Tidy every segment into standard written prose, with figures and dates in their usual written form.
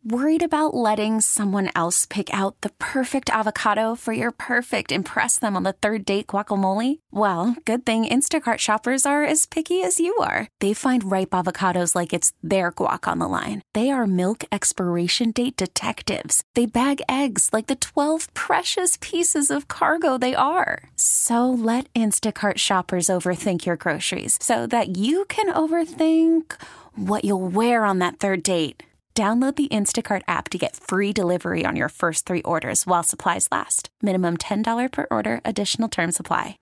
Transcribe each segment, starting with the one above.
Worried about letting someone else pick out the perfect avocado for your perfect impress them on the third date guacamole? Well, good thing Instacart shoppers are as picky as you are. They find ripe avocados like it's their guac on the line. They are milk expiration date detectives. They bag eggs like the 12 precious pieces of cargo they are. So let Instacart shoppers overthink your groceries so that you can overthink what you'll wear on that third date. Download the Instacart app to get free delivery on your first 3 orders while supplies last. Minimum $10 per order. Additional terms apply.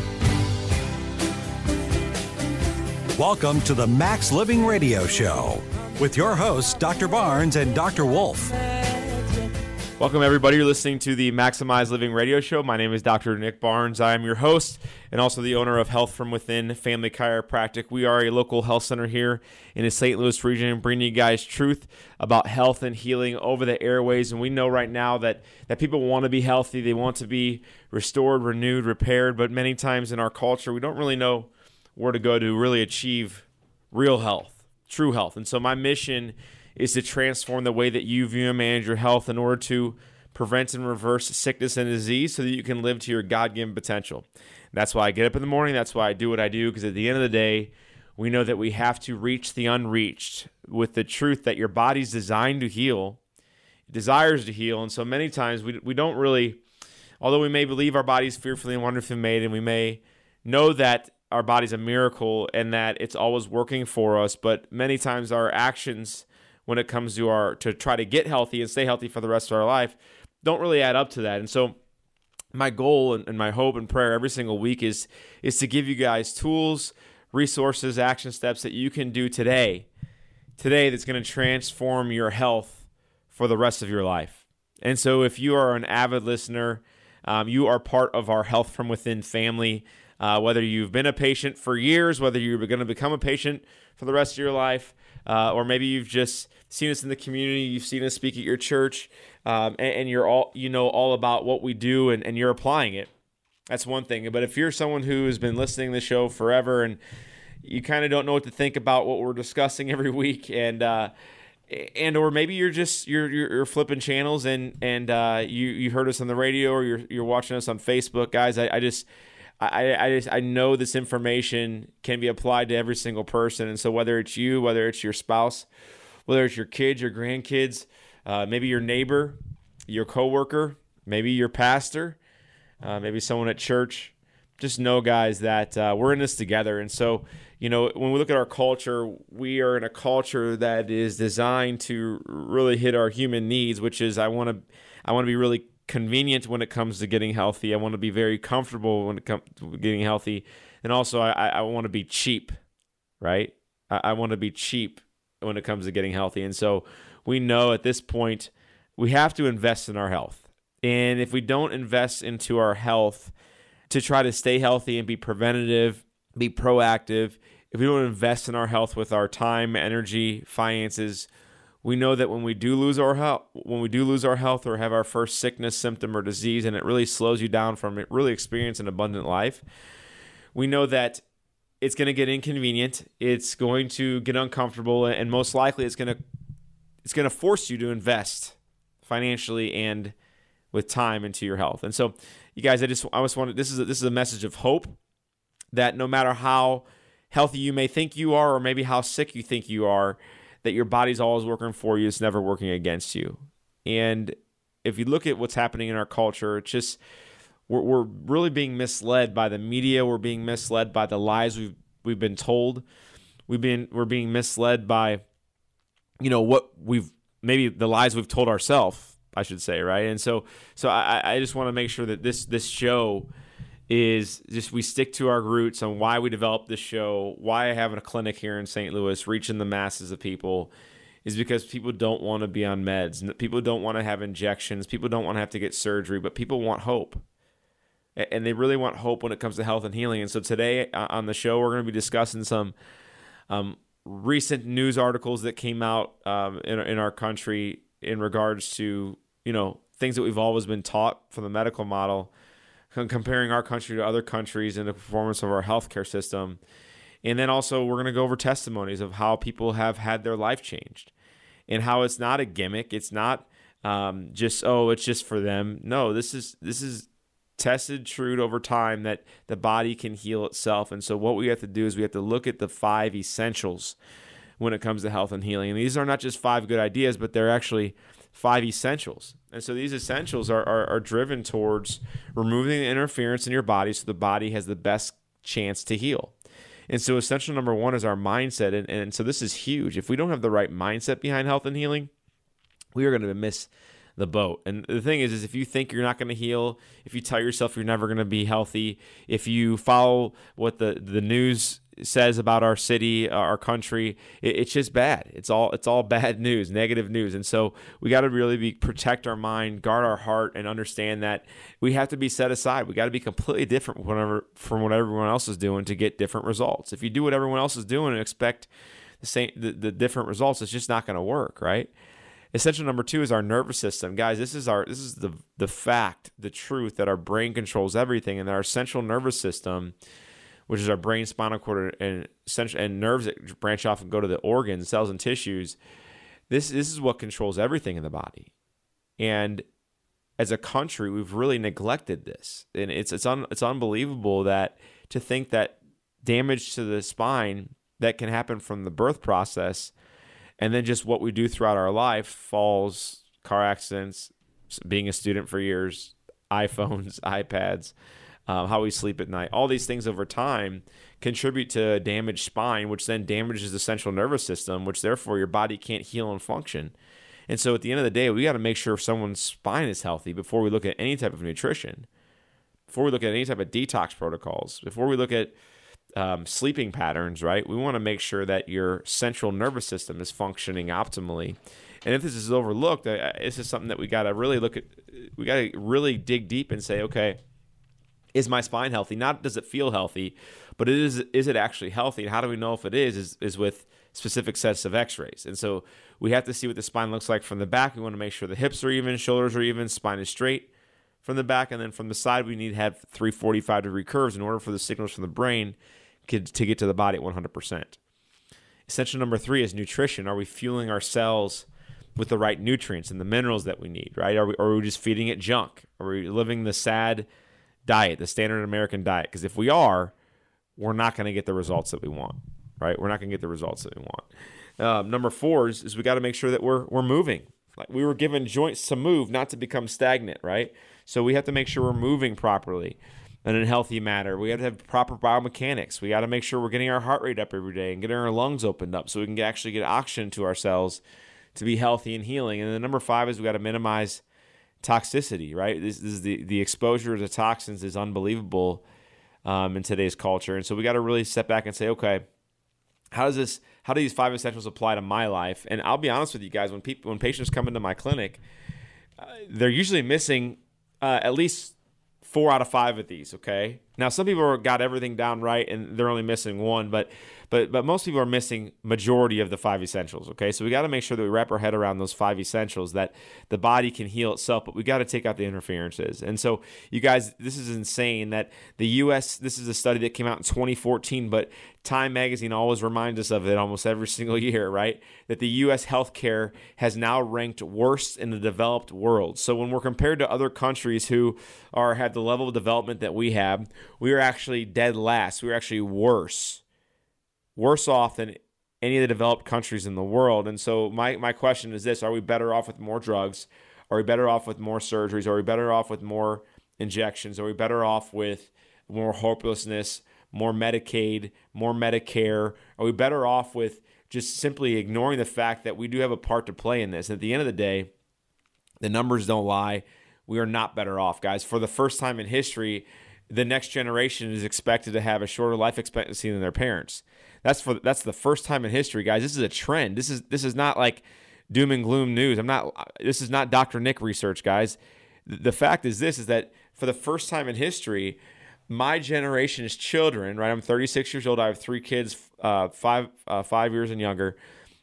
Welcome to the Max Living Radio Show with your hosts, Dr. Barnes and Dr. Wolf. Welcome, everybody. You're listening to the Maximize Living Radio Show. My name is Dr. Nick Barnes. I am your host and also the owner of Health From Within Family Chiropractic. We are a local health center here in the St. Louis region, bringing you guys truth about health and healing over the airways. And we know right now that people want to be healthy. They want to be restored, renewed, repaired. But many times in our culture, we don't really know where to go to really achieve real health, true health. And so my mission is to transform the way that you view and manage your health in order to prevent and reverse sickness and disease so that you can live to your God-given potential. That's why I get up in the morning. That's why I do what I do, because at the end of the day, we know that we have to reach the unreached with the truth that your body's designed to heal, it desires to heal. And so many times we don't really, although we may believe our body's fearfully and wonderfully made, and we may know that our body's a miracle and that it's always working for us, but many times our actions when it comes to try to get healthy and stay healthy for the rest of our life don't really add up to that. And so my goal and my hope and prayer every single week is to give you guys tools, resources, action steps that you can do today that's going to transform your health for the rest of your life. And so if you are an avid listener, you are part of our Health From Within family, whether you've been a patient for years, whether you're going to become a patient for the rest of your life, or maybe you've just seen us in the community, you've seen us speak at your church, and you're all about what we do and you're applying it. That's one thing. But if you're someone who has been listening to the show forever and you kind of don't know what to think about what we're discussing every week, and or maybe you're flipping channels and you heard us on the radio or you're watching us on Facebook, guys, I know this information can be applied to every single person. And so whether it's you, whether it's your spouse, whether it's your kids, your grandkids, maybe your neighbor, your coworker, maybe your pastor, maybe someone at church, just know, guys, that we're in this together. And so, when we look at our culture, we are in a culture that is designed to really hit our human needs, which is I want to be really convenient when it comes to getting healthy. I want to be very comfortable when it comes to getting healthy. And also I want to be cheap, right? I want to be cheap when it comes to getting healthy. And so we know at this point we have to invest in our health. And if we don't invest into our health to try to stay healthy and be preventative, be proactive, if we don't invest in our health with our time, energy, finances, we know that when we do lose our health, or have our first sickness, symptom, or disease, and it really slows you down from it really experiencing an abundant life, we know that it's going to get inconvenient, it's going to get uncomfortable, and most likely it's going to force you to invest financially and with time into your health. And so, you guys, I just wanted, this is a message of hope that no matter how healthy you may think you are, or maybe how sick you think you are, that your body's always working for you. It's never working against you. And if you look at what's happening in our culture, it's just we're really being misled by the media. We're being misled by the lies we've been told. We're being misled by maybe the lies we've told ourselves, I should say, right? And so I just want to make sure that this show is just we stick to our roots on why we developed this show, why I have a clinic here in St. Louis, reaching the masses of people, is because people don't want to be on meds. People don't want to have injections. People don't want to have to get surgery, but people want hope. And they really want hope when it comes to health and healing. And so today on the show, we're going to be discussing some recent news articles that came out in our country in regards to, things that we've always been taught from the medical model, comparing our country to other countries and the performance of our healthcare system. And then also we're going to go over testimonies of how people have had their life changed. and how it's not a gimmick. It's not it's just for them. No, this is tested, true over time that the body can heal itself. And so what we have to do is we have to look at the 5 essentials when it comes to health and healing. And these are not just 5 good ideas, but they're actually 5 essentials. And so these essentials are driven towards removing the interference in your body so the body has the best chance to heal. And so essential number 1 is our mindset. And so this is huge. If we don't have the right mindset behind health and healing, we are going to miss the boat. And the thing is if you think you're not going to heal, if you tell yourself you're never going to be healthy, if you follow what the news says about our city, our country, it's just bad. It's all bad news, negative news. And so we got to really protect our mind, guard our heart, and understand that we have to be set aside. We got to be completely different from what everyone else is doing to get different results. If you do what everyone else is doing and expect the different results, it's just not going to work, right? Essential number 2 is our nervous system. Guys, this is the fact, the truth that our brain controls everything, and that our central nervous system, which is our brain, spinal cord, and nerves that branch off and go to the organs, cells, and tissues, this is what controls everything in the body. And as a country, we've really neglected this. And it's unbelievable that to think that damage to the spine that can happen from the birth process and then just what we do throughout our life, falls, car accidents, being a student for years, iPhones, iPads, how we sleep at night, all these things over time contribute to a damaged spine, which then damages the central nervous system, which therefore your body can't heal and function. And so at the end of the day, we got to make sure someone's spine is healthy before we look at any type of nutrition, before we look at any type of detox protocols, before we look at sleeping patterns, right? We want to make sure that your central nervous system is functioning optimally. And if this is overlooked, this is something that we got to really look at. We got to really dig deep and say, okay, is my spine healthy? Not does it feel healthy, but is it actually healthy? And how do we know if it is with specific sets of x-rays. And so we have to see what the spine looks like from the back. We want to make sure the hips are even, shoulders are even, spine is straight from the back. And then from the side, we need to have 345-degree curves in order for the signals from the brain to get to the body at 100%. Essential number 3 is nutrition. Are we fueling our cells with the right nutrients and the minerals that we need, right? Or are we just feeding it junk? Are we living the SAD diet, the standard American diet? Because if we are, we're not going to get the results that we want, right? We're not going to get the results that we want. Number 4 is we got to make sure that we're moving. Like we were given joints to move, not to become stagnant, right? So we have to make sure we're moving properly in a healthy manner. We have to have proper biomechanics. We got to make sure we're getting our heart rate up every day and getting our lungs opened up so we can actually get oxygen to our cells to be healthy and healing. And then number 5 is we got to minimize toxicity, right? This is the exposure to toxins is unbelievable in today's culture. And so we got to really step back and say, okay, how do these 5 essentials apply to my life? And I'll be honest with you guys, when patients come into my clinic, they're usually missing at least 4 out of 5 of these, okay? Now, some people got everything down right and they're only missing 1, but most people are missing majority of the 5 essentials, okay? So we got to make sure that we wrap our head around those 5 essentials, that the body can heal itself, but we got to take out the interferences. And so, you guys, this is insane that the U.S., this is a study that came out in 2014, but Time Magazine always reminds us of it almost every single year, right? That the U.S. healthcare has now ranked worst in the developed world. So when we're compared to other countries who have the level of development that we have, we are actually dead last. We're actually worse off than any of the developed countries in the world. And so my question is this: are we better off with more drugs? Are we better off with more surgeries? Are we better off with more injections? Are we better off with more hopelessness, more Medicaid, more Medicare? Are we better off with just simply ignoring the fact that we do have a part to play in this? At the end of the day, the numbers don't lie. We are not better off, guys. For the first time in history, the next generation is expected to have a shorter life expectancy than their parents. That's the first time in history, guys. This is a trend. This is not like doom and gloom news. This is not Dr. Nick research, guys. The fact is that for the first time in history, my generation's children, right? I'm 36 years old. I have 3 kids, 5 years and younger.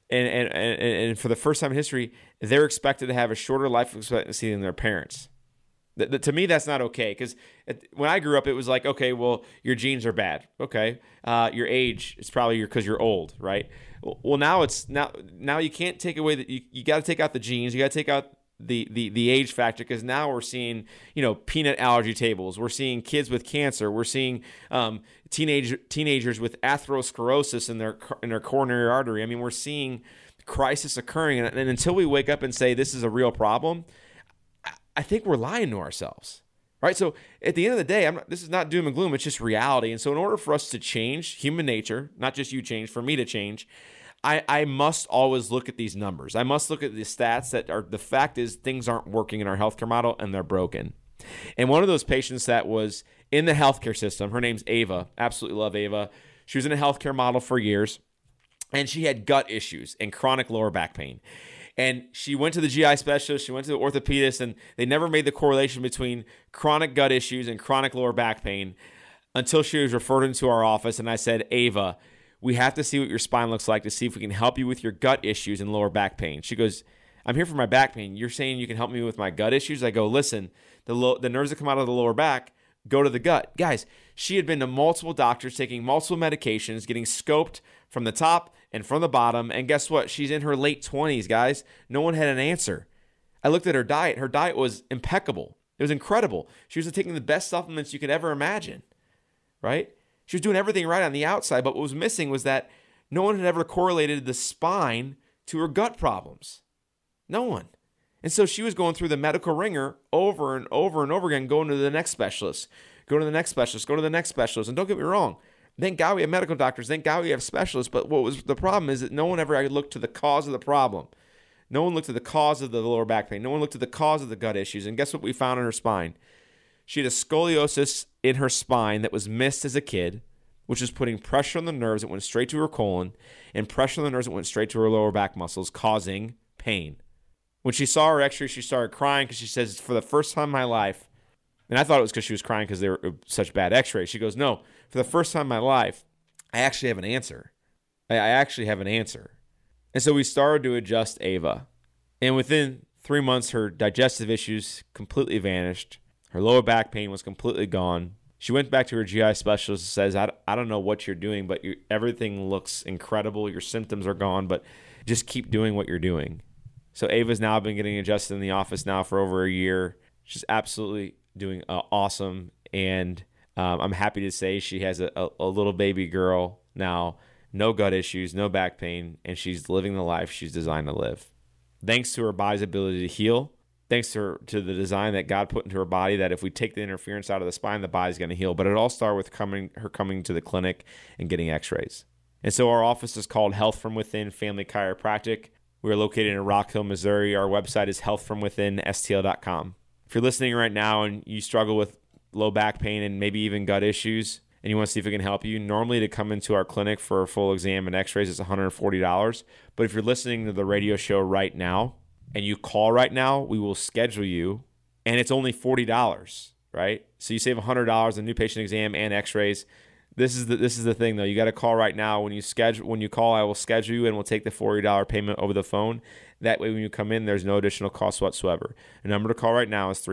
And for the first time in history, they're expected to have a shorter life expectancy than their parents. To me, that's not okay, because when I grew up, it was like, okay, well, your genes are bad. Okay, your age is probably because you're old, right? Well, now you can't take away that. You got to take out the genes. You got to take out the age factor, because now we're seeing, peanut allergy tables. We're seeing kids with cancer. We're seeing teenagers with atherosclerosis in their coronary artery. I mean, we're seeing crisis occurring, and until we wake up and say this is a real problem, I think we're lying to ourselves. Right? So at the end of the day, this is not doom and gloom. It's just reality. And so in order for us to change human nature, not just you change, for me to change, I must always look at these numbers. I must look at the stats the fact is things aren't working in our healthcare model and they're broken. And one of those patients that was in the healthcare system, her name's Ava. Absolutely love Ava. She was in a healthcare model for years, and she had gut issues and chronic lower back pain. And she went to the GI specialist, she went to the orthopedist, and they never made the correlation between chronic gut issues and chronic lower back pain until she was referred into our office. And I said, Ava, we have to see what your spine looks like to see if we can help you with your gut issues and lower back pain. She goes, I'm here for my back pain. You're saying you can help me with my gut issues? I go, listen, the nerves that come out of the lower back go to the gut. Guys, she had been to multiple doctors, taking multiple medications, getting scoped from the top and from the bottom. And guess what? She's in her late 20s, guys. No one had an answer. I looked at her diet. Her diet was impeccable. It was incredible. She was taking the best supplements you could ever imagine, right? She was doing everything right on the outside, but what was missing was that no one had ever correlated the spine to her gut problems. No one. And so she was going through the medical ringer over and over and over again, going to the next specialist, go to the next specialist, go to the next specialist. And don't get me wrong, thank God we have medical doctors, thank God we have specialists, but what was the problem is that no one ever looked to the cause of the problem. No one looked at the cause of the lower back pain. No one looked at the cause of the gut issues. And guess what we found in her spine? She had a scoliosis in her spine that was missed as a kid, which is putting pressure on the nerves that went straight to her colon and pressure on the nerves that went straight to her lower back muscles, causing pain. When she saw her x-ray, she started crying because she says, for the first time in my life, and I thought it was because she was crying because they were such bad x-rays. She goes, no, for the first time in my life, I actually have an answer. I actually have an answer. And so we started to adjust Ava. And within 3 months, her digestive issues completely vanished. Her lower back pain was completely gone. She went back to her GI specialist and says, I don't know what you're doing, but everything looks incredible. Your symptoms are gone, but just keep doing what you're doing. So Ava's now been getting adjusted in the office now for over a year. She's absolutely doing awesome. And I'm happy to say she has a little baby girl now, no gut issues, no back pain, and she's living the life she's designed to live. Thanks to her body's ability to heal, thanks to the design that God put into her body, that if we take the interference out of the spine, the body's going to heal. But it all started with her coming to the clinic and getting x-rays. And so our office is called Health From Within Family Chiropractic. We're located in Rock Hill, Missouri. Our website is healthfromwithinstl.com. If you're listening right now and you struggle with low back pain and maybe even gut issues, and you want to see if we can help you, normally to come into our clinic for a full exam and x-rays, it's $140. But if you're listening to the radio show right now and you call right now, we will schedule you, and it's only $40, right? So you save $100 on new patient exam and x-rays. This is the thing, though. You got to call right now. When you call, I will schedule you, and we'll take the $40 payment over the phone. That way, when you come in, there's no additional cost whatsoever. The number to call right now is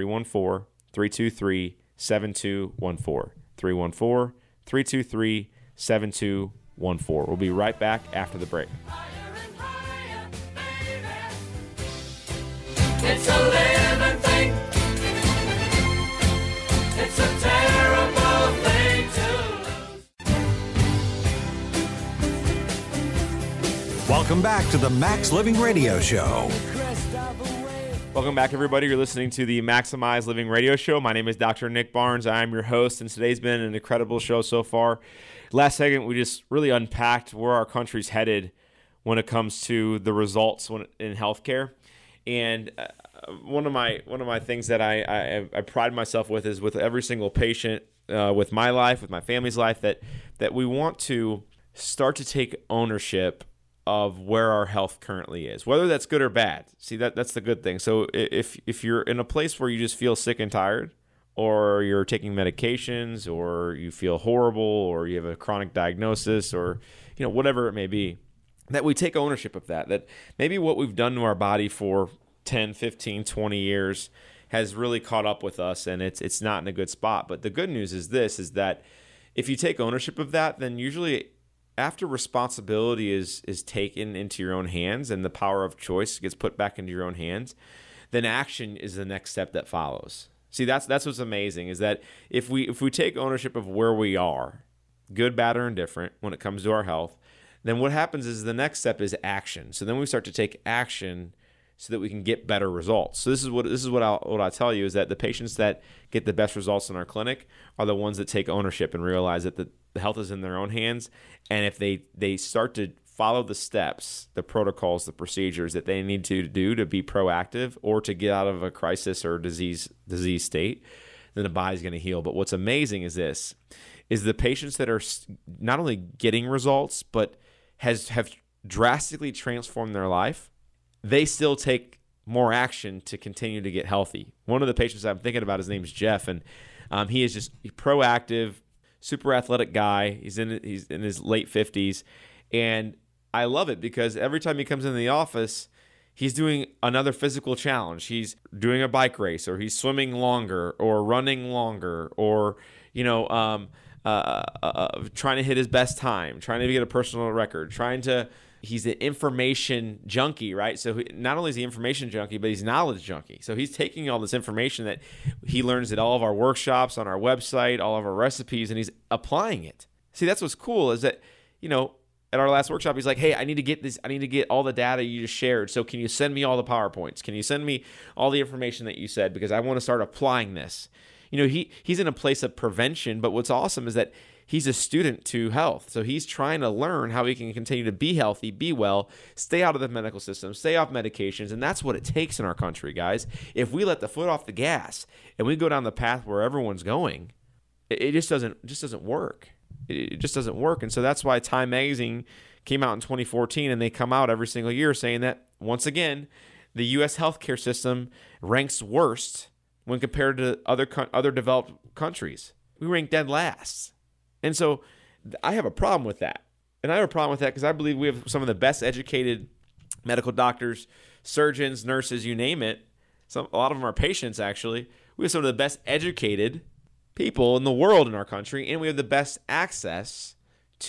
314-323-7214. 314-323-7214. We'll be right back after the break. It's a living thing. It's a terrible thing to lose. Welcome back to the Max Living Radio Show. Welcome back, everybody. You're listening to the Maximize Living Radio Show. My name is Dr. Nick Barnes. I'm your host, and today's been an incredible show so far. Last segment, we just really unpacked where our country's headed when it comes to the results in healthcare. And one of my things that I pride myself with is with every single patient, with my life, with my family's life, that we want to start to take ownership of where our health currently is, whether that's good or bad. See, that's the good thing. So if you're in a place where you just feel sick and tired, or you're taking medications, or you feel horrible, or you have a chronic diagnosis, or whatever it may be, that we take ownership of that maybe what we've done to our body for 10, 15, 20 years has really caught up with us, and it's not in a good spot. But the good news is that if you take ownership of that, then usually after responsibility is taken into your own hands and the power of choice gets put back into your own hands, then action is the next step that follows. See, that's what's amazing, is that if we take ownership of where we are, good, bad, or indifferent, when it comes to our health, then what happens is the next step is action. So then we start to take action so that we can get better results. So this is what I'll tell you, is that the patients that get the best results in our clinic are the ones that take ownership and realize that the health is in their own hands. And if they start to follow the steps, the protocols, the procedures that they need to do to be proactive or to get out of a crisis or disease state, then the body's going to heal. But what's amazing is the patients that are not only getting results, but have drastically transformed their life, they still take more action to continue to get healthy. One of the patients I'm thinking about, his name's Jeff, and he is just proactive, super athletic guy. He's in his late 50s, and I love it because every time he comes into the office, he's doing another physical challenge. He's doing a bike race, or he's swimming longer, or running longer, or trying to hit his best time, trying to get a personal record, he's an information junkie, right? So not only is he information junkie, but he's knowledge junkie. So he's taking all this information that he learns at all of our workshops, on our website, all of our recipes, and he's applying it. See, that's what's cool, is that, at our last workshop, he's like, hey, I need to get this. I need to get all the data you just shared. So can you send me all the PowerPoints? Can you send me all the information that you said? Because I want to start applying this. He's in a place of prevention, but what's awesome is that he's a student to health. So he's trying to learn how he can continue to be healthy, be well, stay out of the medical system, stay off medications. And that's what it takes in our country, guys. If we let the foot off the gas and we go down the path where everyone's going, it just doesn't work. It just doesn't work. And so that's why Time Magazine came out in 2014, and they come out every single year saying that, once again, the U.S. healthcare system ranks worst when compared to other developed countries. We rank dead last. And so I have a problem with that. And I have a problem with that because I believe we have some of the best educated medical doctors, surgeons, nurses, you name it. A lot of them are patients, actually. We have some of the best educated people in the world in our country, and we have the best access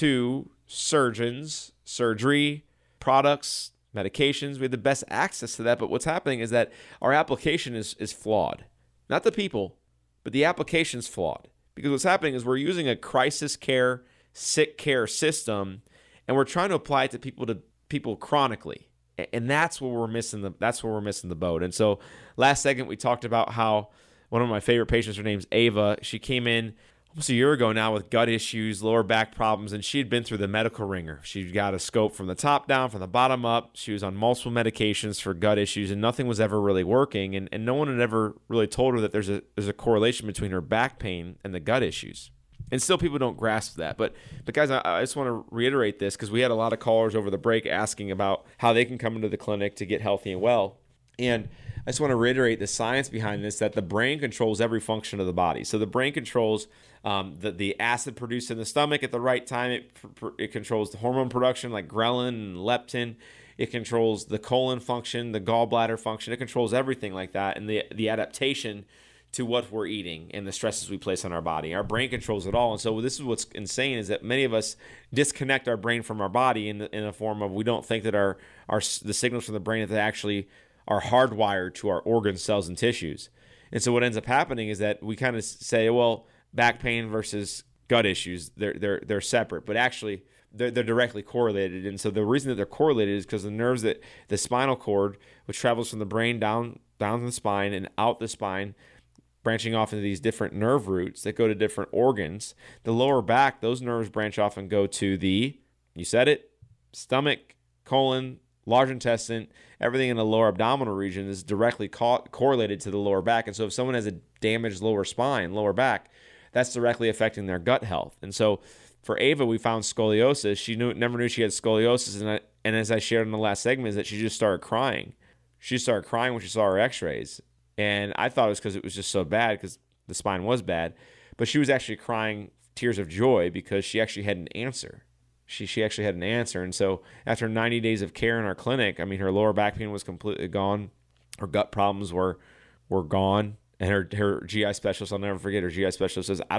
to surgeons, surgery, products, medications. We have the best access to that. But what's happening is that our application is flawed. Not the people, but the application's flawed. Because what's happening is we're using a crisis care, sick care system, and we're trying to apply it to people chronically. And that's where we're missing the boat. And so last segment we talked about how one of my favorite patients, her name's Ava. She came in almost a year ago now with gut issues, lower back problems, and she had been through the medical ringer. She got a scope from the top down, from the bottom up. She was on multiple medications for gut issues, and nothing was ever really working. And no one had ever really told her that there's a correlation between her back pain and the gut issues. And still people don't grasp that. But guys, I just want to reiterate this because we had a lot of callers over the break asking about how they can come into the clinic to get healthy and well. And I just want to reiterate the science behind this, that the brain controls every function of the body. So the brain controls the acid produced in the stomach at the right time. It controls the hormone production like ghrelin and leptin. It controls the colon function, the gallbladder function. It controls everything like that, and the adaptation to what we're eating and the stresses we place on our body. Our brain controls it all. And so this is what's insane, is that many of us disconnect our brain from our body in the form of we don't think that the signals from the brain that they actually are hardwired to our organ cells and tissues. And so what ends up happening is that we kind of say, well, back pain versus gut issues, they're separate, but actually they're directly correlated. And so the reason that they're correlated is because the nerves that the spinal cord, which travels from the brain down the spine and out the spine, branching off into these different nerve roots that go to different organs. The lower back, those nerves branch off and go to you said it, stomach, colon, large intestine. Everything in the lower abdominal region is directly correlated to the lower back. And so if someone has a damaged lower spine, lower back, that's directly affecting their gut health. And so for Ava, we found scoliosis. She never knew she had scoliosis. And as I shared in the last segment, is that she just started crying. She started crying when she saw her x-rays. And I thought it was because it was just so bad, because the spine was bad. But she was actually crying tears of joy because she actually had an answer. She actually had an answer. And so after 90 days of care in our clinic, I mean, her lower back pain was completely gone. Her gut problems were gone. And her GI specialist, I'll never forget, her GI specialist says, I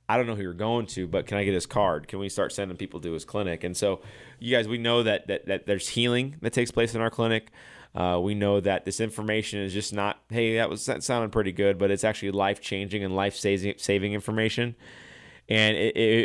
I don't know who you're going to, but can I get his card? Can we start sending people to his clinic? And so, you guys, we know that there's healing that takes place in our clinic. We know that this information is just not, hey, that sounded pretty good, but it's actually life-changing and life-saving information. And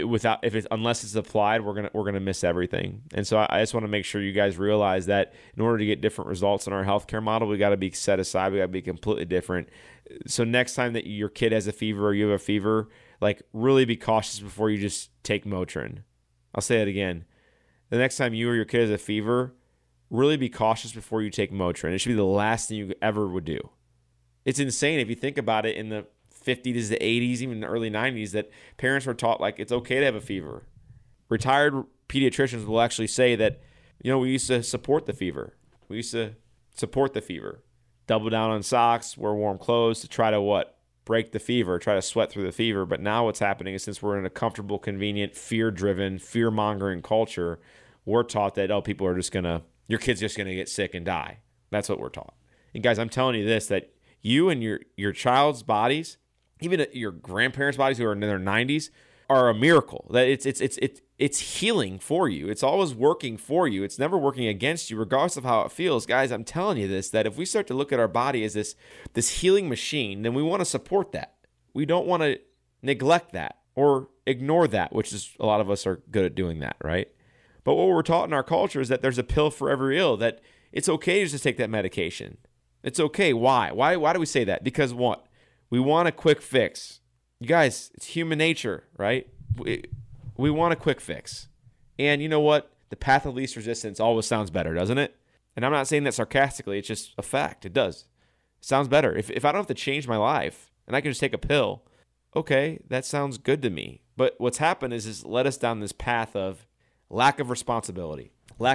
unless it's applied, we're gonna miss everything. And so I just want to make sure you guys realize that in order to get different results in our healthcare model, we got to be set aside. We got to be completely different. So next time that your kid has a fever or you have a fever, like, really be cautious before you just take Motrin. I'll say it again. The next time you or your kid has a fever, really be cautious before you take Motrin. It should be the last thing you ever would do. It's insane if you think about it in the 50s, the 80s, even the early 90s, that parents were taught, like, it's okay to have a fever. Retired pediatricians will actually say that, we used to support the fever. We used to support the fever. Double down on socks, wear warm clothes to try to what? Break the fever, try to sweat through the fever. But now what's happening is, since we're in a comfortable, convenient, fear-driven, fear-mongering culture, we're taught that, people are just your kid's just going to get sick and die. That's what we're taught. And guys, I'm telling you this, that you and your child's bodies, even your grandparents' bodies who are in their 90s, are a miracle. That it's healing for you. It's always working for you. It's never working against you, regardless of how it feels. Guys, I'm telling you this, that if we start to look at our body as this healing machine, then we want to support that. We don't want to neglect that or ignore that, which is, a lot of us are good at doing that, right? But what we're taught in our culture is that there's a pill for every ill, that it's okay just to take that medication. It's okay. Why? Why do we say that? Because what? We want a quick fix. You guys, it's human nature, right? We want a quick fix. And you know what? The path of least resistance always sounds better, doesn't it? And I'm not saying that sarcastically. It's just a fact. It does. It sounds better. If I don't have to change my life and I can just take a pill, okay, that sounds good to me. But what's happened is led us down this path of lack of responsibility.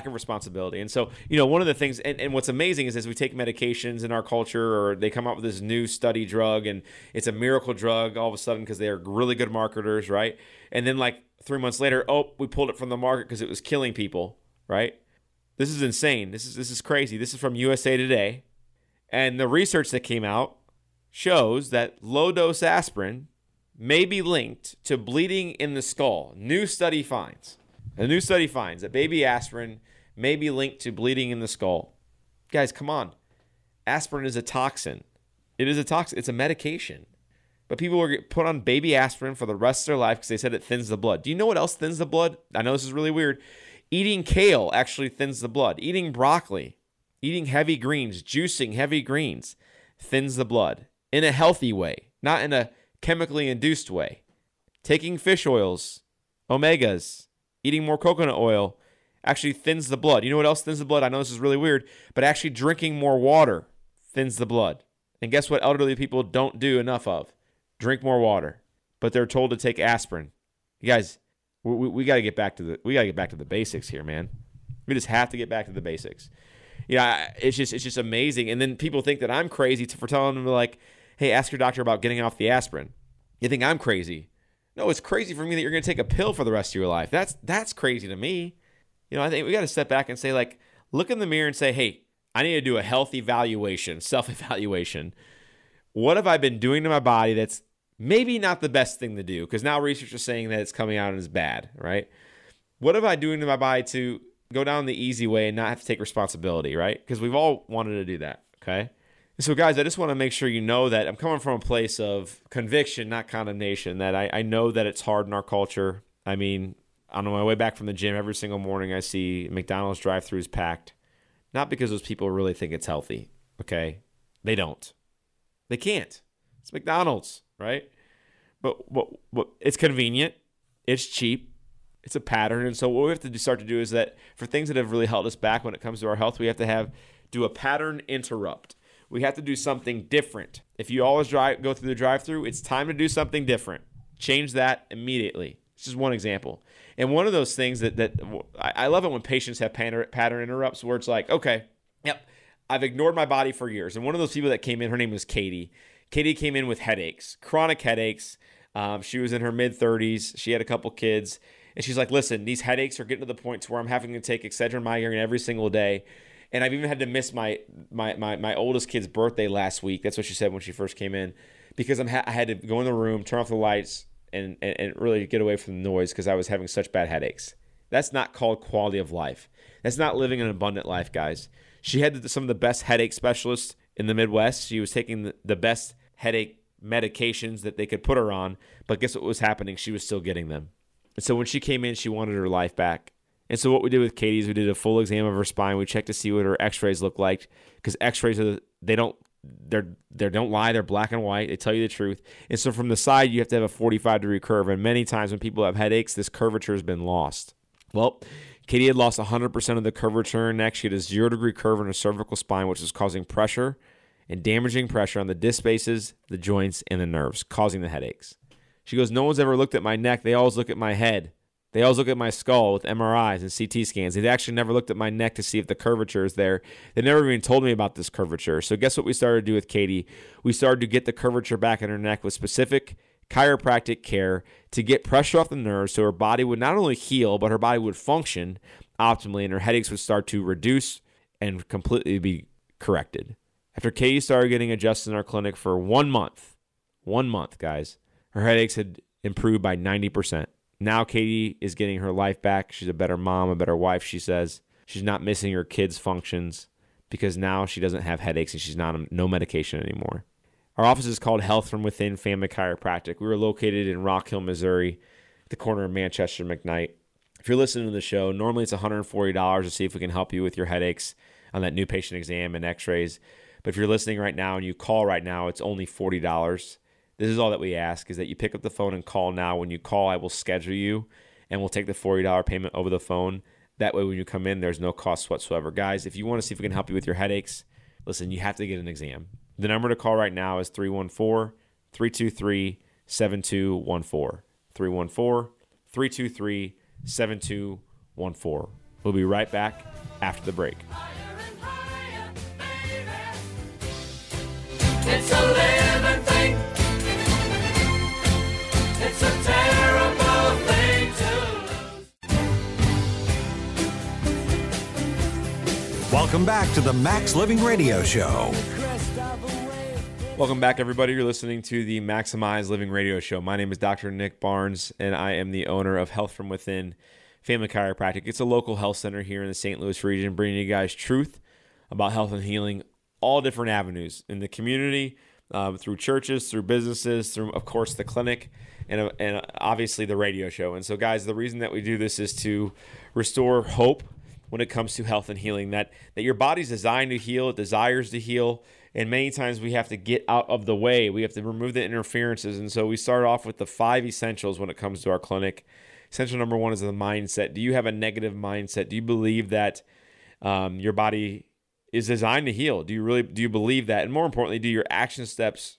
And so, one of the things, and what's amazing is, as we take medications in our culture, or they come up with this new study drug and it's a miracle drug all of a sudden because they're really good marketers, right? And then like 3 months later, we pulled it from the market because it was killing people, right? This is insane. This is crazy. This is from USA Today. And the research that came out shows that low-dose aspirin may be linked to bleeding in the skull. A new study finds that baby aspirin may be linked to bleeding in the skull. Guys, come on. Aspirin is a toxin. It is a toxin. It's a medication. But people will get put on baby aspirin for the rest of their life because they said it thins the blood. Do you know what else thins the blood? I know this is really weird. Eating kale actually thins the blood. Eating broccoli, eating heavy greens, juicing heavy greens thins the blood in a healthy way, not in a chemically induced way. Taking fish oils, omegas, eating more coconut oil actually thins the blood. You know what else thins the blood? I know this is really weird, but actually drinking more water thins the blood. And guess what elderly people don't do enough of? Drink more water. But they're told to take aspirin. You guys, we got to get back to the basics here, man. We just have to get back to the basics. It's just amazing. And then people think that I'm crazy for telling them, like, hey, ask your doctor about getting off the aspirin. You think I'm crazy? No, it's crazy for me that you're going to take a pill for the rest of your life. That's crazy to me. I think we got to step back and say, like, look in the mirror and say, hey, I need to do a health evaluation, self-evaluation. What have I been doing to my body that's maybe not the best thing to do? Because now research is saying that it's coming out as bad, right? What am I doing to my body to go down the easy way and not have to take responsibility, right? Because we've all wanted to do that, okay? So, guys, I just want to make sure you know that I'm coming from a place of conviction, not condemnation, that I know that it's hard in our culture. I mean, on my way back from the gym, every single morning I see McDonald's drive-thrus packed. Not because those people really think it's healthy, okay? They don't. They can't. It's McDonald's, right? But it's convenient. It's cheap. It's a pattern. And so what we have to start to do is that for things that have really held us back when it comes to our health, we have to do a pattern interrupt. We have to do something different. If you always go through the drive-thru, it's time to do something different. Change that immediately. It's just one example. And one of those things that I love it when patients have pattern interrupts where it's like, okay, yep, I've ignored my body for years. And one of those people that came in, her name was Katie. Katie came in with headaches, chronic headaches. She was in her mid-30s. She had a couple kids. And she's like, listen, these headaches are getting to the point to where I'm having to take Excedrin migraine every single day. And I've even had to miss my oldest kid's birthday last week. That's what she said when she first came in. Because I had to go in the room, turn off the lights, and really get away from the noise because I was having such bad headaches. That's not called quality of life. That's not living an abundant life, guys. She had some of the best headache specialists in the Midwest. She was taking the best headache medications that they could put her on, but guess what was happening? She was still getting them. And so when she came in, she wanted her life back. And so what we did with Katie is we did a full exam of her spine. We checked to see what her x-rays look like, because x-rays they don't lie. They're black and white. They tell you the truth. And so from the side, you have to have a 45-degree curve. And many times when people have headaches, this curvature has been lost. Well, Katie had lost 100% of the curvature in her neck. She had a 0-degree curve in her cervical spine, which was causing pressure and damaging pressure on the disc spaces, the joints, and the nerves, causing the headaches. She goes, no one's ever looked at my neck. They always look at my head. They always look at my skull with MRIs and CT scans. They've actually never looked at my neck to see if the curvature is there. They never even told me about this curvature. So guess what we started to do with Katie? We started to get the curvature back in her neck with specific chiropractic care to get pressure off the nerves so her body would not only heal, but her body would function optimally and her headaches would start to reduce and completely be corrected. After Katie started getting adjusted in our clinic for 1 month, guys, her headaches had improved by 90%. Now Katie is getting her life back. She's a better mom, a better wife, she says. She's not missing her kids' functions because now she doesn't have headaches and she's not on no medication anymore. Our office is called Health from Within Family Chiropractic. We were located in Rock Hill, Missouri, at the corner of Manchester and McKnight. If you're listening to the show, normally it's $140 to see if we can help you with your headaches on that new patient exam and x-rays. But if you're listening right now and you call right now, it's only $40. This is all that we ask, is that you pick up the phone and call now. When you call, I will schedule you, and we'll take the $40 payment over the phone. That way, when you come in, there's no cost whatsoever. Guys, if you want to see if we can help you with your headaches, listen, you have to get an exam. The number to call right now is 314-323-7214. 314-323-7214. We'll be right back after the break. It's a living thing. It's a terrible thing to lose. Welcome back to the Max Living Radio Show. Welcome back, everybody. You're listening to the Maximize Living Radio Show. My name is Dr. Nick Barnes, and I am the owner of Health from Within Family Chiropractic. It's a local health center here in the St. Louis region, bringing you guys truth about health and healing, all different avenues in the community, through churches, through businesses, through, of course, the clinic, and obviously the radio show. And so, guys, the reason that we do this is to restore hope when it comes to health and healing, that your body's designed to heal, it desires to heal, and many times we have to get out of the way. We have to remove the interferences. And so we start off with the 5 essentials when it comes to our clinic. Essential number 1 is the mindset. Do you have a negative mindset? Do you believe that your body is designed to heal? Do you believe that? And more importantly, do your action steps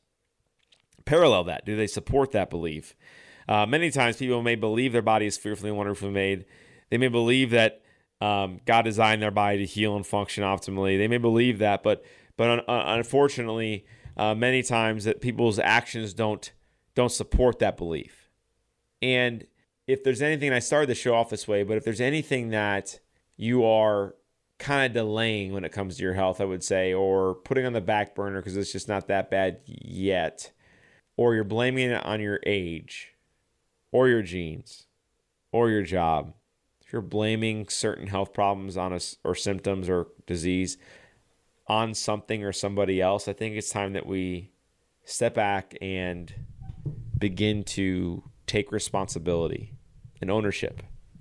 parallel that? Do they support that belief? Many times people may believe their body is fearfully and wonderfully made. They may believe that God designed their body to heal and function optimally. They may believe that, but unfortunately, many times that people's actions don't support that belief. And if there's anything, and I started the show off this way, but if there's anything that you are kind of delaying when it comes to your health, I would say, or putting on the back burner because it's just not that bad yet, or you're blaming it on your age, or your genes, or your job, if you're blaming certain health problems on us or symptoms or disease on something or somebody else, I think it's time that we step back and begin to take responsibility and ownership.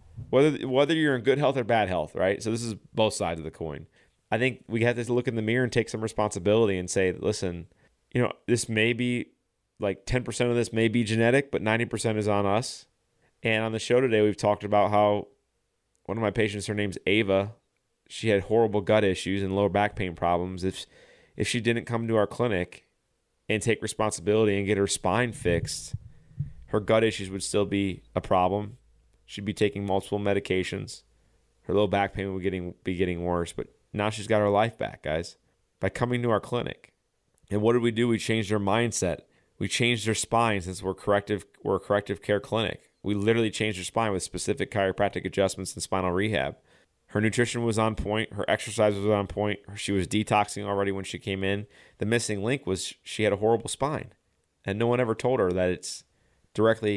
Whether you're in good health or bad health, right? So this is both sides of the coin. I think we have to look in the mirror and take some responsibility and say, listen, this may be like 10% of this may be genetic, but 90% is on us. And on the show today, we've talked about how one of my patients, her name's Ava, she had horrible gut issues and lower back pain problems. If she didn't come to our clinic and take responsibility and get her spine fixed, her gut issues would still be a problem. She'd be taking multiple medications. Her low back pain would be getting worse. But now she's got her life back, guys, by coming to our clinic. And what did we do? We changed her mindset. We changed her spine since we're a corrective care clinic. We literally changed her spine with specific chiropractic adjustments and spinal rehab. Her nutrition was on point. Her exercise was on point. She was detoxing already when she came in. The missing link was she had a horrible spine. And no one ever told her that it's directly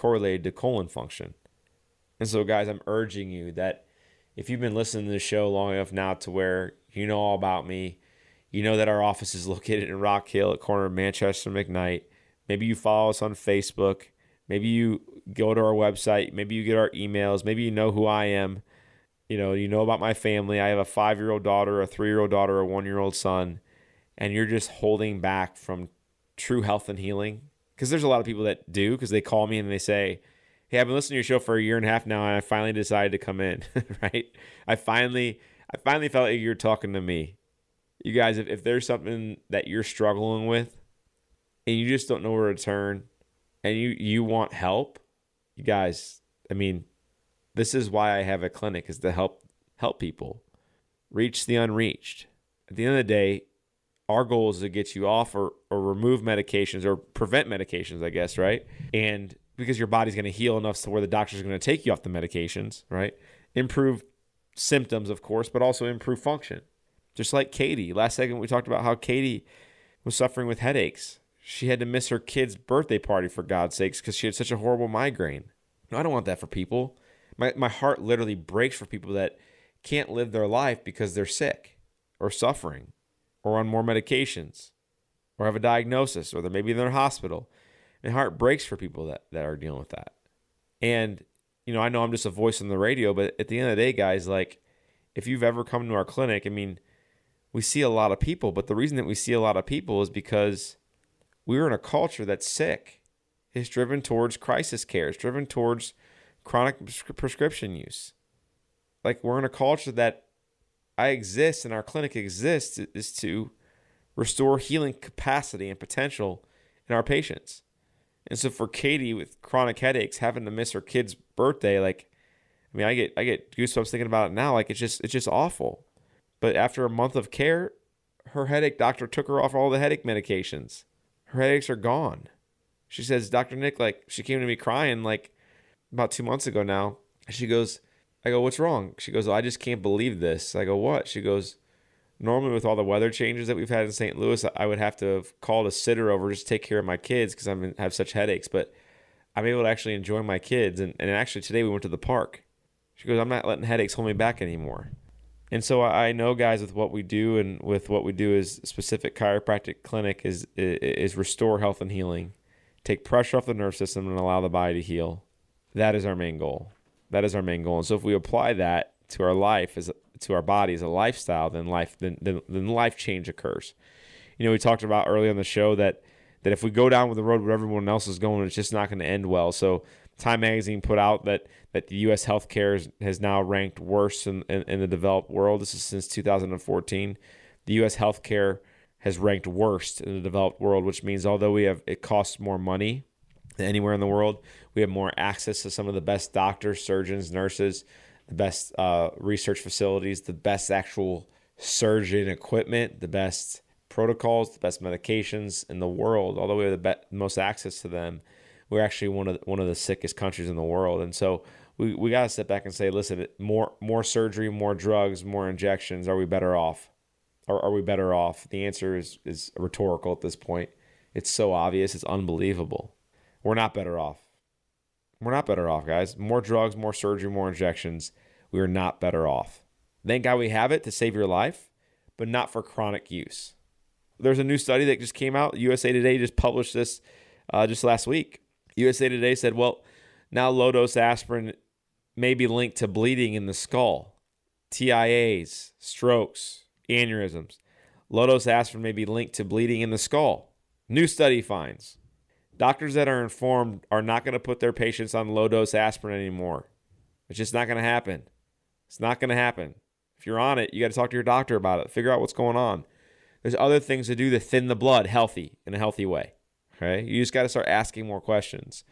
correlated to colon function. And so, guys, I'm urging you that if you've been listening to the show long enough now to where you know all about me, you know that our office is located in Rock Hill at corner of Manchester and McKnight. Maybe you follow us on Facebook. Maybe you go to our website. Maybe you get our emails. Maybe you know who I am. You know about my family. I have a 5-year-old daughter, a 3-year-old daughter, a 1-year-old son. And you're just holding back from true health and healing. Because there's a lot of people that do, because they call me and they say, hey, I've been listening to your show for a year and a half now, and I finally decided to come in, right? I finally felt like you're talking to me. You guys, if there's something that you're struggling with and you just don't know where to turn and you want help, you guys, I mean, this is why I have a clinic, is to help people reach the unreached. At the end of the day, our goal is to get you off or remove medications or prevent medications, I guess, right? And because your body's going to heal enough to where the doctors are going to take you off the medications, right? Improve symptoms, of course, but also improve function. Just like Katie. Last segment, we talked about how Katie was suffering with headaches. She had to miss her kid's birthday party, for God's sakes, because she had such a horrible migraine. No, I don't want that for people. My heart literally breaks for people that can't live their life because they're sick or suffering or on more medications or have a diagnosis or they're maybe in their hospital. My heart breaks for people that are dealing with that. And, I know I'm just a voice on the radio, but at the end of the day, guys, like, if you've ever come to our clinic, I mean, we see a lot of people, but the reason that we see a lot of people is because we're in a culture that's sick. It's driven towards crisis care. It's driven towards chronic prescription use. Like, we're in a culture that I exist and our clinic exists is to restore healing capacity and potential in our patients. And so for Katie with chronic headaches, having to miss her kid's birthday, like, I mean, I get goosebumps thinking about it now. Like, it's just awful. But after a month of care, her headache doctor took her off all the headache medications. Her headaches are gone. She says, Dr. Nick, like, she came to me crying like about 2 months ago now. She goes, I go, what's wrong? She goes, I just can't believe this. I go, what? She goes, normally with all the weather changes that we've had in St. Louis, I would have to have called a sitter over just to take care of my kids because I have such headaches. But I'm able to actually enjoy my kids. And actually today we went to the park. She goes, I'm not letting headaches hold me back anymore. And so I know, guys, with what we do and with what we do as specific chiropractic clinic is restore health and healing, take pressure off the nerve system and allow the body to heal. That is our main goal. That is our main goal. And so if we apply that to our life, to our body as a lifestyle, then life change occurs. We talked about earlier on the show that if we go down with the road where everyone else is going, it's just not going to end well. So Time Magazine put out that the U.S. healthcare has now ranked worse in the developed world. This is since 2014. The U.S. healthcare has ranked worst in the developed world, which means although it costs more money than anywhere in the world, we have more access to some of the best doctors, surgeons, nurses, the best research facilities, the best actual surgeon equipment, the best protocols, the best medications in the world. Although we have the most access to them, we're actually one of the sickest countries in the world. And so we got to sit back and say, listen, more surgery, more drugs, more injections. Are we better off? Or are we better off? The answer is rhetorical at this point. It's so obvious. It's unbelievable. We're not better off. We're not better off, guys. More drugs, more surgery, more injections. We are not better off. Thank God we have it to save your life, but not for chronic use. There's a new study that just came out. USA Today just published this just last week. USA Today said, well, now low-dose aspirin may be linked to bleeding in the skull, TIAs, strokes, aneurysms. Low-dose aspirin may be linked to bleeding in the skull. New study finds. Doctors that are informed are not going to put their patients on low-dose aspirin anymore. It's just not going to happen. It's not going to happen. If you're on it, you got to talk to your doctor about it. Figure out what's going on. There's other things to do to thin the blood in a healthy way. Okay? You just got to start asking more questions.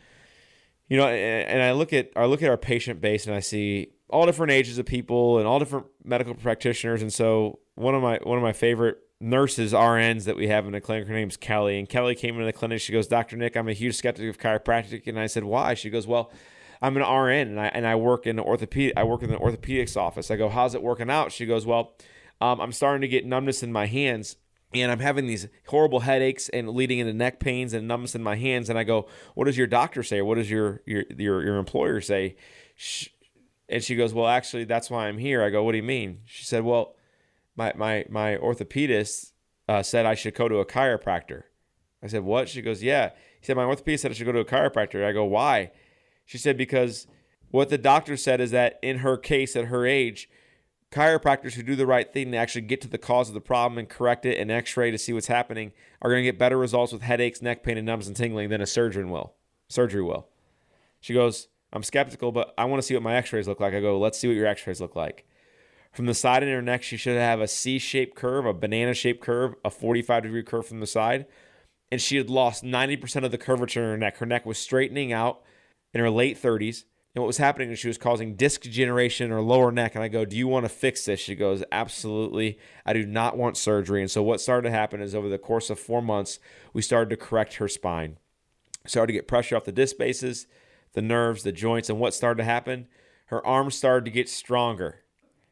And I look at our patient base and I see all different ages of people and all different medical practitioners. And so one of my favorite nurses, RNs that we have in the clinic, her name's Kelly. And Kelly came into the clinic. She goes, Dr. Nick, I'm a huge skeptic of chiropractic. And I said, why? She goes, well, I'm an RN and I work in the orthopedics office. I go, how's it working out? She goes, well, I'm starting to get numbness in my hands and I'm having these horrible headaches and leading into neck pains and numbness in my hands. And I go, what does your doctor say? What does your employer say? And she goes, well, actually, that's why I'm here. I go, what do you mean? She said, well, my orthopedist said I should go to a chiropractor. I said, what? She goes, yeah. He said, my orthopedist said I should go to a chiropractor. I go, why? She said, because what the doctor said is that in her case, at her age, chiropractors who do the right thing to actually get to the cause of the problem and correct it and x-ray to see what's happening are going to get better results with headaches, neck pain, and numbness and tingling than a surgery will. She goes, I'm skeptical, but I want to see what my x-rays look like. I go, let's see what your x-rays look like. From the side of her neck, she should have a C-shaped curve, a banana-shaped curve, a 45-degree curve from the side. And she had lost 90% of the curvature in her neck. Her neck was straightening out in her late 30s. And what was happening is she was causing disc degeneration in her lower neck. And I go, do you want to fix this? She goes, absolutely. I do not want surgery. And so what started to happen is over the course of 4 months, we started to correct her spine. Started to get pressure off the disc bases, the nerves, the joints. And what started to happen? Her arms started to get stronger.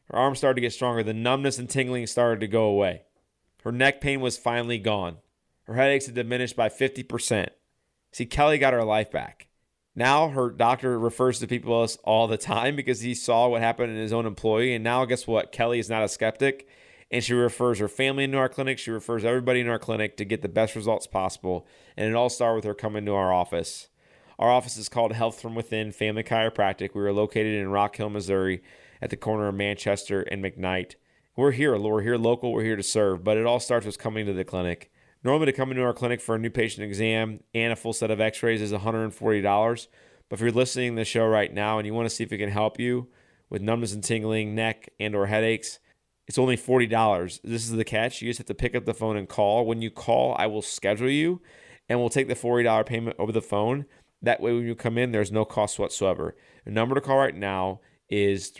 The numbness and tingling started to go away. Her neck pain was finally gone. Her headaches had diminished by 50%. See, Kelly got her life back. Now her doctor refers to people all the time because he saw what happened in his own employee. And now guess what? Kelly is not a skeptic. And she refers her family into our clinic. She refers everybody in our clinic to get the best results possible. And it all started with her coming to our office. Our office is called Health from Within Family Chiropractic. We are located in Rock Hill, Missouri at the corner of Manchester and McKnight. We're here local. We're here to serve. But it all starts with coming to the clinic. Normally, to come into our clinic for a new patient exam and a full set of x-rays is $140. But if you're listening to the show right now and you want to see if it can help you with numbness and tingling, neck, and or headaches, it's only $40. This is the catch. You just have to pick up the phone and call. When you call, I will schedule you, and we'll take the $40 payment over the phone. That way, when you come in, there's no cost whatsoever. The number to call right now is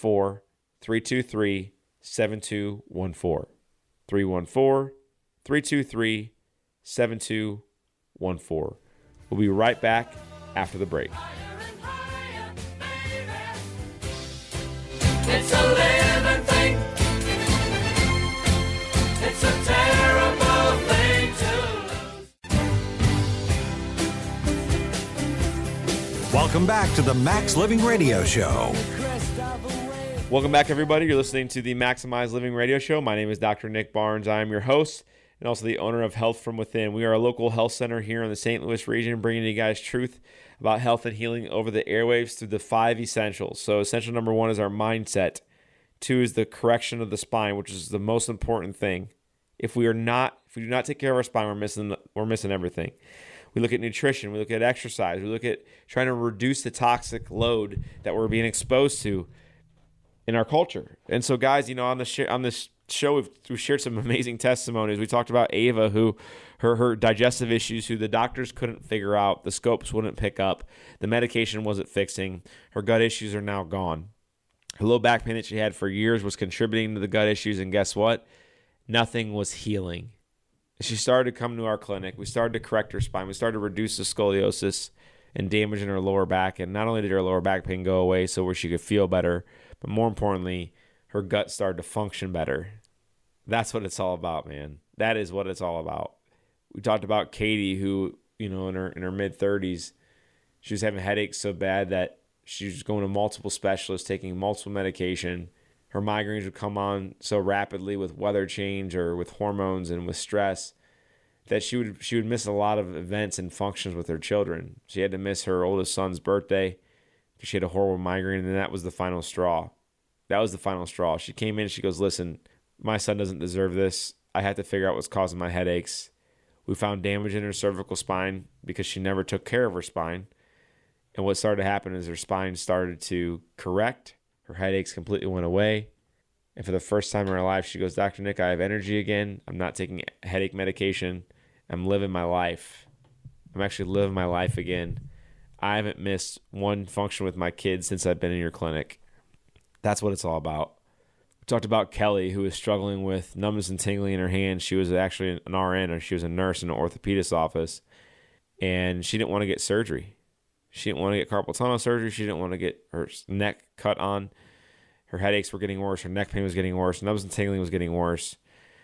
314-323-7214. 314-323-7214. We'll be right back after the break. It's a living thing. It's a terrible thing to lose. Welcome back to the Max Living Radio Show. Welcome back, everybody. You're listening to the Maximize Living Radio Show. My name is Dr. Nick Barnes. I am your host and also the owner of Health from Within. We are a local health center here in the St. Louis region, bringing you guys truth about health and healing over the airwaves through the 5 essentials. So essential number 1 is our mindset. 2 is the correction of the spine, which is the most important thing. If we do not take care of our spine, we're missing everything. We look at nutrition, we look at exercise, we look at trying to reduce the toxic load that we're being exposed to in our culture. And so, guys, on this show, we've shared some amazing testimonies. We talked about Ava, who her digestive issues, who the doctors couldn't figure out, the scopes wouldn't pick up, the medication wasn't fixing. Her gut issues are now gone. Her low back pain that she had for years was contributing to the gut issues, and guess what? Nothing was healing. She started to come to our clinic. We started to correct her spine. We started to reduce the scoliosis and damage in her lower back. And not only did her lower back pain go away so where she could feel better, but more importantly, her gut started to function better. That's what it's all about, man. That is what it's all about. We talked about Katie, who, in her mid-30s, she was having headaches so bad that she was going to multiple specialists, taking multiple medication. Her migraines would come on so rapidly with weather change or with hormones and with stress that she would miss a lot of events and functions with her children. She had to miss her oldest son's birthday because she had a horrible migraine, and that was the final straw. She came in and she goes, listen, my son doesn't deserve this. I have to figure out what's causing my headaches. We found damage in her cervical spine because she never took care of her spine. And what started to happen is her spine started to correct. Her headaches completely went away. And for the first time in her life, she goes, Dr. Nick, I have energy again. I'm not taking headache medication. I'm living my life. I'm actually living my life again. I haven't missed one function with my kids since I've been in your clinic. That's what it's all about. We talked about Kelly, who was struggling with numbness and tingling in her hands. She was actually an RN, or she was a nurse in an orthopedist office, and she didn't want to get surgery. She didn't want to get carpal tunnel surgery. She didn't want to get her neck cut on. Her headaches were getting worse. Her neck pain was getting worse. Numbness and tingling was getting worse.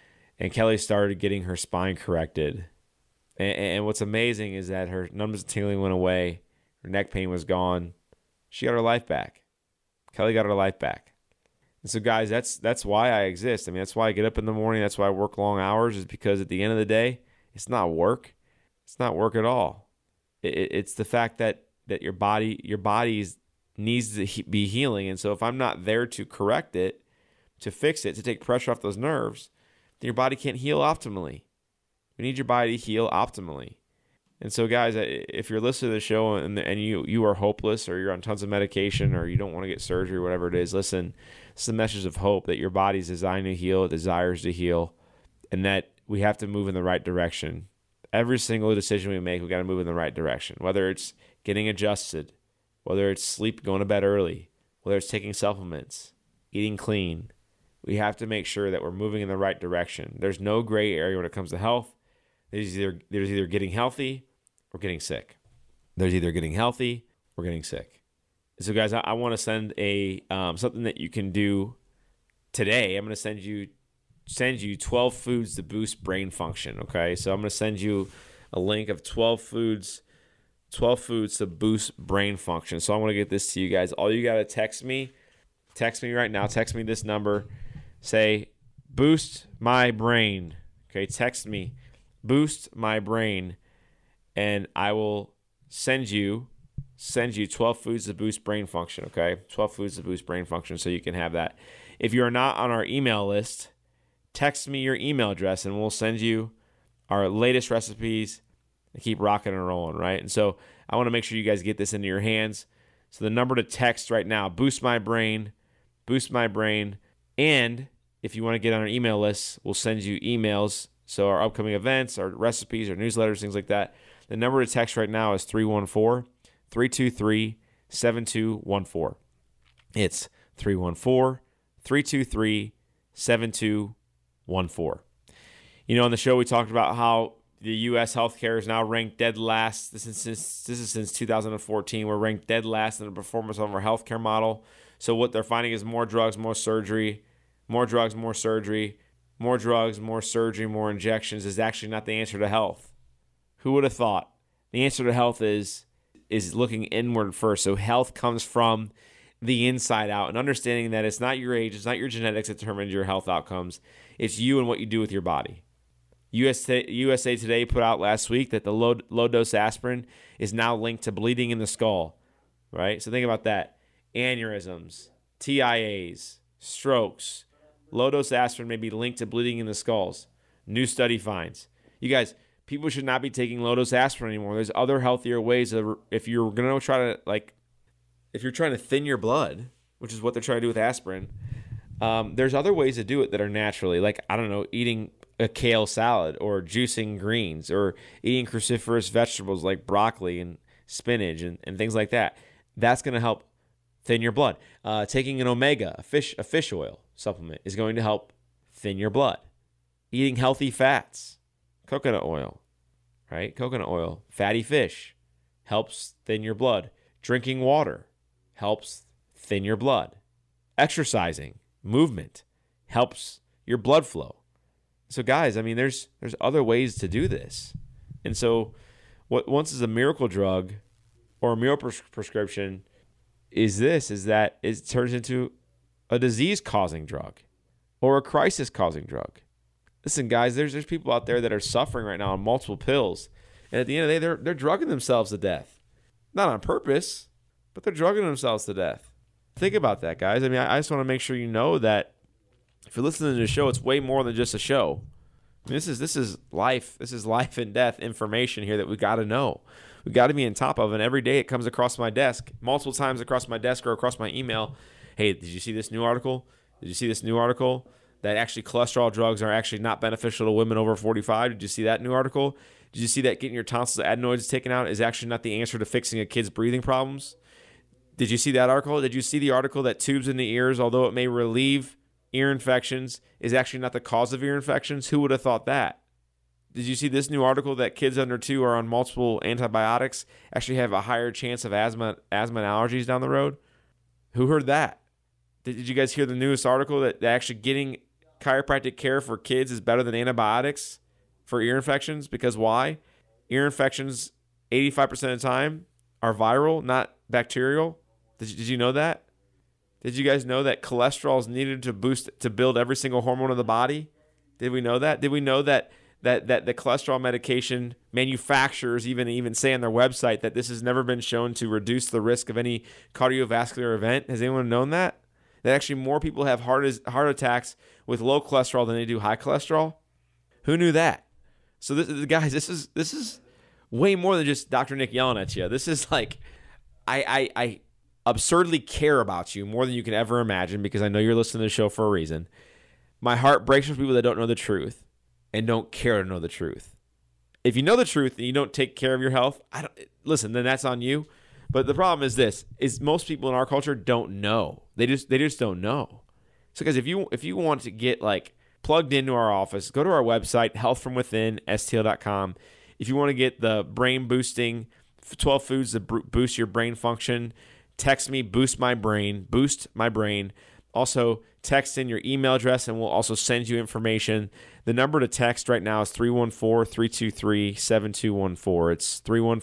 and Kelly started getting her spine corrected. And what's amazing is that her numbness and tingling went away. Her neck pain was gone. She got her life back. Kelly got her life back. And so, guys, that's why I exist. I mean, that's why I get up in the morning. That's why I work long hours, is because at the end of the day, it's not work. It's not work at all. It's the fact that your body needs to be healing. And so if I'm not there to correct it, to fix it, to take pressure off those nerves, then your body can't heal optimally. We need your body to heal optimally. And so, guys, if you're listening to the show and you are hopeless, or you're on tons of medication, or you don't want to get surgery, whatever it is, listen, it's a message of hope that your body's designed to heal, it desires to heal, and that we have to move in the right direction. Every single decision we make, we got to move in the right direction, whether it's getting adjusted, whether it's sleep, going to bed early, whether it's taking supplements, eating clean. We have to make sure that we're moving in the right direction. There's no gray area when it comes to health. There's either getting healthy or getting sick. There's either getting healthy or getting sick. So, guys, I want to send something that you can do today. I'm going to send you 12 foods to boost brain function. Okay, so I'm going to send you a link of 12 foods to boost brain function. So I want to get this to you guys. All you got to text me right now. Text me this number. Say, boost my brain. Okay, text me, boost my brain, and I will send you 12 foods to boost brain function. Okay, 12 foods to boost brain function, so you can have that. If you are not on our email list, text me your email address, and we'll send you our latest recipes and keep rocking and rolling, right? And so I want to make sure you guys get this into your hands. So the number to text right now, boost my brain. And if you want to get on our email list, we'll send you emails. So our upcoming events, our recipes, our newsletters, things like that. The number to text right now is 314-323-7214. It's 314-323-7214. You know, on the show we talked about how the U.S. healthcare is now ranked dead last. This is since 2014. We're ranked dead last in the performance of our healthcare model. So what they're finding is more drugs, more surgery, more drugs, more surgery, more drugs, more surgery, more injections is actually not the answer to health. Who would have thought? The answer to health is looking inward first. So health comes from the inside out, and understanding that it's not your age, it's not your genetics that determines your health outcomes. It's you and what you do with your body. USA Today put out last week that the low-dose aspirin is now linked to bleeding in the skull, right? So think about that. Aneurysms, TIAs, strokes. Low-dose aspirin may be linked to bleeding in the skulls. New study finds. You guys, people should not be taking low-dose aspirin anymore. There's other healthier ways. If you're going to try to, if you're trying to thin your blood, which is what they're trying to do with aspirin, there's other ways to do it that are naturally, like, I don't know, eating a kale salad, or juicing greens, or eating cruciferous vegetables like broccoli and spinach and things like that. That's going to help thin your blood. Taking an omega, a fish oil supplement, is going to help thin your blood. Eating healthy fats, coconut oil, right? Coconut oil, fatty fish, helps thin your blood. Drinking water helps thin your blood. Exercising, movement, helps your blood flow. So guys, I mean, there's other ways to do this. And so what once is a miracle drug or a miracle prescription is that it turns into a disease-causing drug or a crisis-causing drug. Listen, guys, there's people out there that are suffering right now on multiple pills. And at the end of the day, they're drugging themselves to death. Not on purpose, but they're drugging themselves to death. Think about that, guys. I mean, I just want to make sure you know that if you're listening to the show, it's way more than just a show. I mean, this is life. This is life and death information here that we got to know. We got to be on top of, and every day it comes across my desk, multiple times across my desk or across my email. Hey, did you see this new article? Did you see this new article that actually cholesterol drugs are actually not beneficial to women over 45? Did you see that new article? Did you see that getting your tonsils adenoids taken out is actually not the answer to fixing a kid's breathing problems? Did you see that article? Did you see the article that tubes in the ears, although it may relieve ear infections, is actually not the cause of ear infections? Who would have thought that? Did you see this new article that kids under 2 are on multiple antibiotics actually have a higher chance of asthma and allergies down the road? Who heard that? Did you guys hear the newest article that actually getting chiropractic care for kids is better than antibiotics for ear infections. Because why? Ear infections, 85% of the time, are viral, not bacterial. Did you know that? Did you guys know that cholesterol is needed to build every single hormone in the body? Did we know that? Did we know that the cholesterol medication manufacturers even say on their website that this has never been shown to reduce the risk of any cardiovascular event? Has anyone known that? That actually more people have heart attacks with low cholesterol than they do high cholesterol? Who knew that? So guys, this is way more than just Dr. Nick yelling at you. This is like, I absurdly care about you more than you can ever imagine, because I know you're listening to the show for a reason. My heart breaks for people that don't know the truth and don't care to know the truth. If you know the truth and you don't take care of your health, then that's on you. But the problem is this: is most people in our culture don't know. They just don't know. So guys, if you want to get like plugged into our office, go to our website, healthfromwithin.stl.com. If you want to get the brain boosting 12 foods that boost your brain function, text me, boost my brain. Also, text in your email address, and we'll also send you information. The number to text right now is 314-323-7214. It's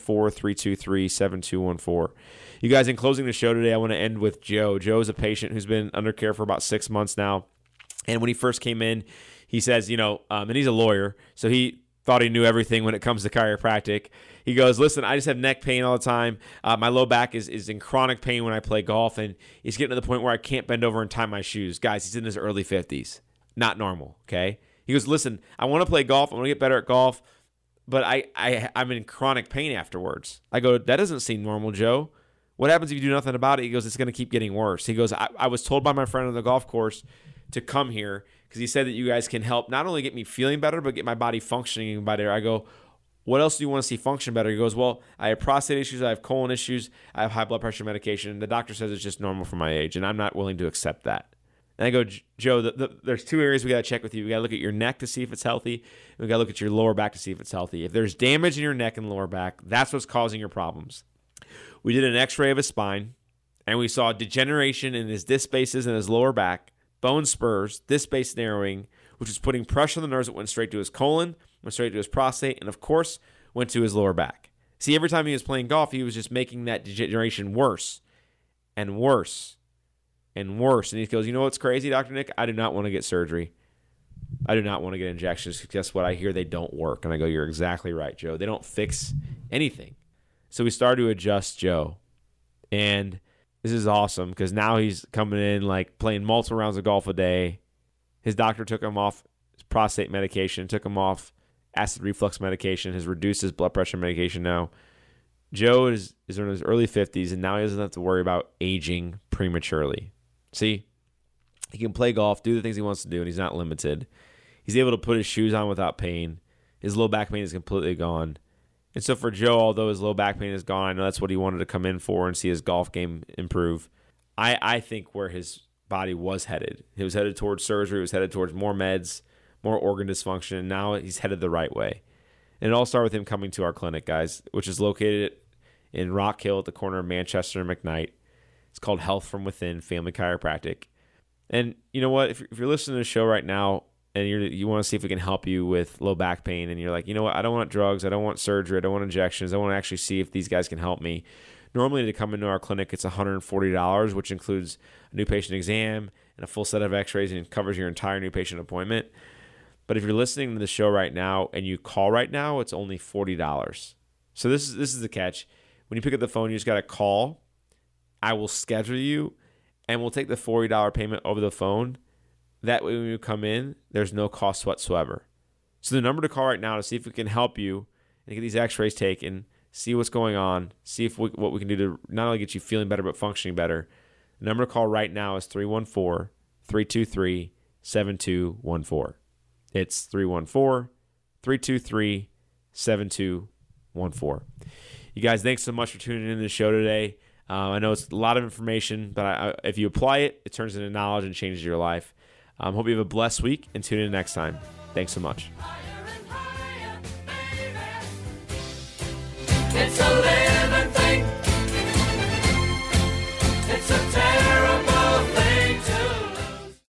314-323-7214. You guys, in closing the show today, I want to end with Joe. Joe is a patient who's been under care for about 6 months now. And when he first came in, he says, and he's a lawyer, so he thought he knew everything when it comes to chiropractic. He goes, listen, I just have neck pain all the time. My low back is in chronic pain when I play golf, and he's getting to the point where I can't bend over and tie my shoes. Guys, he's in his early 50s. Not normal, okay? He goes, listen, I want to play golf. I want to get better at golf, but I'm in chronic pain afterwards. I go, that doesn't seem normal, Joe. What happens if you do nothing about it? He goes, it's going to keep getting worse. He goes, I was told by my friend on the golf course to come here because he said that you guys can help not only get me feeling better, but get my body functioning better. I go, what else do you want to see function better? He goes, well, I have prostate issues, I have colon issues, I have high blood pressure medication. The doctor says it's just normal for my age, and I'm not willing to accept that. And I go, Joe, there's two areas we got to check with you. We got to look at your neck to see if it's healthy, and we got to look at your lower back to see if it's healthy. If there's damage in your neck and lower back, that's what's causing your problems. We did an x-ray of his spine, and we saw degeneration in his disc spaces and his lower back, bone spurs, disc space narrowing, which was putting pressure on the nerves that went straight to his colon, went straight to his prostate, and of course, went to his lower back. See, every time he was playing golf, he was just making that degeneration worse and worse and worse. And he goes, you know what's crazy, Dr. Nick? I do not want to get surgery. I do not want to get injections because guess what? I hear they don't work. And I go, you're exactly right, Joe. They don't fix anything. So we started to adjust Joe. And this is awesome because now he's coming in like playing multiple rounds of golf a day. His doctor took him off his prostate medication, took him off acid reflux medication, has reduced his blood pressure medication now. Joe is in his early 50s, and now he doesn't have to worry about aging prematurely. See, he can play golf, do the things he wants to do, and he's not limited. He's able to put his shoes on without pain. His low back pain is completely gone. And so for Joe, although his low back pain is gone, I know that's what he wanted to come in for and see his golf game improve. I think where his body was headed, he was headed towards surgery, he was headed towards more meds, more organ dysfunction, and now he's headed the right way. And it all started with him coming to our clinic, guys, which is located in Rock Hill at the corner of Manchester and McKnight. It's called Health from Within Family Chiropractic. And you know what? If you're listening to the show right now and you want to see if we can help you with low back pain, and you're like, you know what? I don't want drugs. I don't want surgery. I don't want injections. I want to actually see if these guys can help me. Normally, to come into our clinic, it's $140, which includes a new patient exam and a full set of x-rays and covers your entire new patient appointment. But if you're listening to the show right now and you call right now, it's only $40. So this is the catch. When you pick up the phone, you just got to call. I will schedule you, and we'll take the $40 payment over the phone. That way when you come in, there's no cost whatsoever. So the number to call right now to see if we can help you and get these x-rays taken, see what's going on, see if what we can do to not only get you feeling better but functioning better. The number to call right now is 314-323-7214. It's 314-323-7214. You guys, thanks so much for tuning into the show today. I know it's a lot of information, but if you apply it, it turns into knowledge and changes your life. Hope you have a blessed week, and tune in next time. Thanks so much.